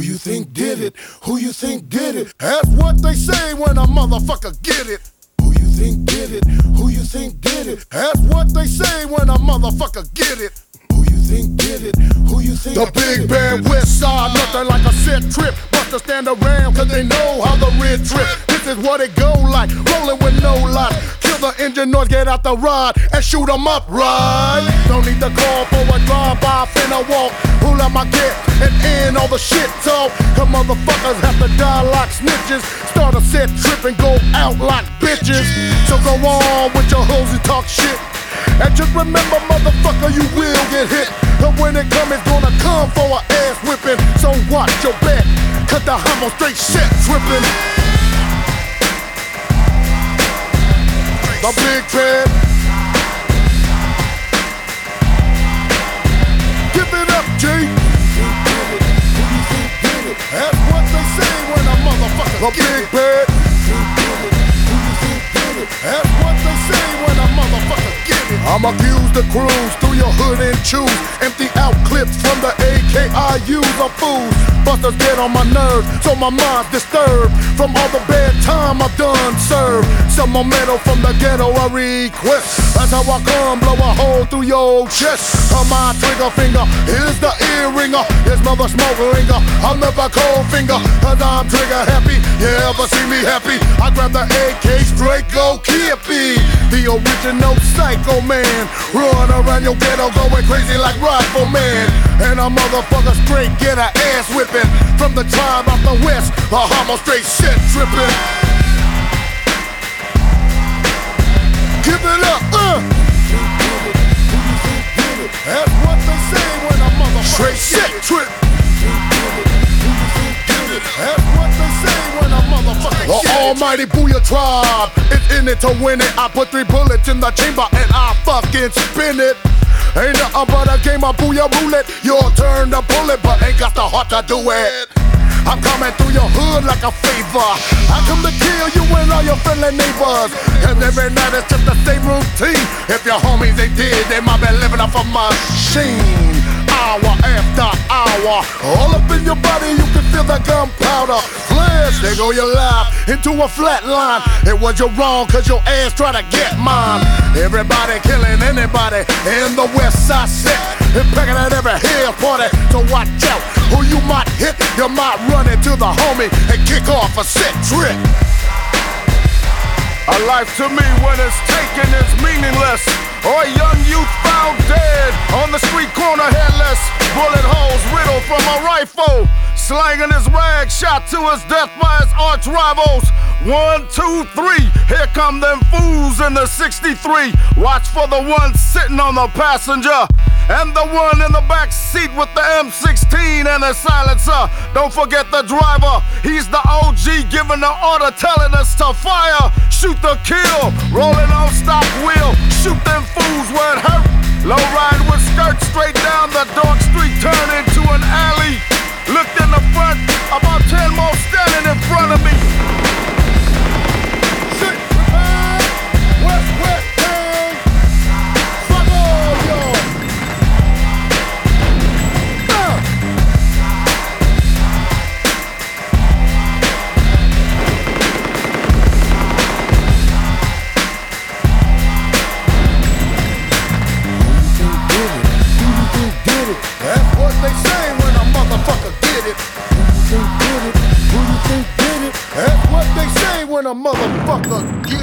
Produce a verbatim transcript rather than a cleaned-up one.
Who you think did it? Who you think did it? That's what they say when a motherfucker get it. Who you think did it? Who you think did it? That's what they say when a motherfucker get it. Who you think did it? Who you think The big band west side, nothing like a set trip. Busters stand around cause they know how the red trip. This is what it go like, rolling with no light. Kill the engine noise, get out the ride and shoot 'em up right. Don't need to call for a drive-by, finna walk. Pull out my kit and end all the shit talk. Cause motherfuckers have to die like snitches. Start a set trip and go out like bitches. So go on with your hoes and talk shit. And just remember, motherfucker, you will get hit. But when it comes, it's gonna come for an ass whipping. So watch your back, cause the homo straight shit tripping. The big trip. Give it up, G. That's what they say when a motherfucker The big bad. That's what they say when a motherfucker get it. I'm accused to cruise through your hood and choose empty out clips from the A K I Us of fools. Busters get on my nerves, so my mind's disturbed from all the bad time I've done served. Some momentum from the ghetto I request. That's how I come, blow a hole through your chest. On my trigger finger, here's the ear ringer. This mother smoke ringer, I'll never cold finger. Cause I'm trigger happy, you ever see me happy? I grab the A K straight, go Kippy. The original psycho man. Run around your ghetto going crazy like Rifle Man. And a motherfucker straight get a ass whipping. From the tribe out the west, a homo straight shit tripping. Give it up, uh! That's what they say when a motherfucker straight shit trip. That's what they say when a motherfucker The shit. Almighty Booyah tribe is in it to win it. I put three bullets in the chamber and I fucking spin it. Ain't nothing but a game of Booyah roulette. Your turn to pull it, but ain't got the heart to do it. I'm coming through your hood like a favor. I come to kill you and all your friendly neighbors. And every night it's just the same routine. If your homies ain't dead, they might be living off a machine. Hour after hour, all up in your body you can feel the gunpowder. Flash, there go your life into a flat line. It was your wrong cause your ass tried to get mine. Everybody killing anybody in the west side set. And packing at every hill party, so watch out who you might hit. You might run into the homie and kick off a set trip. A life to me when it's taken is meaningless. Or a young youth found dead on the street corner headless. Bullet holes riddled from a rifle. Slanging his rag, shot to his death by his arch rivals. One, two, three, here come them fools in the sixty-three. Watch for the one sitting on the passenger and the one in the back seat with the M sixteen and a silencer. Don't forget the driver, he's the O G giving the order, telling us to fire. Shoot the kill, rolling on stock wheel. Shoot them fools where it hurt. Low ride with skirts straight down the dark street, turn into an alley. Looked in the front, about ten more standing in front of me. Shit, man, West West gang. Fuck all y'all. Uh. That's what they say when a motherfucker get it. Who you think did it? Who you think did it? That's what they say when a motherfucker get it.